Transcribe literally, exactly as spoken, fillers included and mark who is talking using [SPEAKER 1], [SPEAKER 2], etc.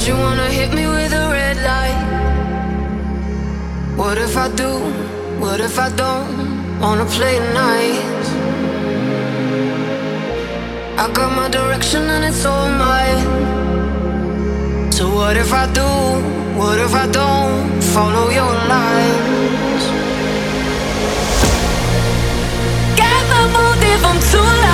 [SPEAKER 1] you wanna hit me with a red light? What if I do? What if I don't wanna play nice? I got my direction and it's all mine. So what if I do? What if I don't follow your lines? Get the mood if I'm too late.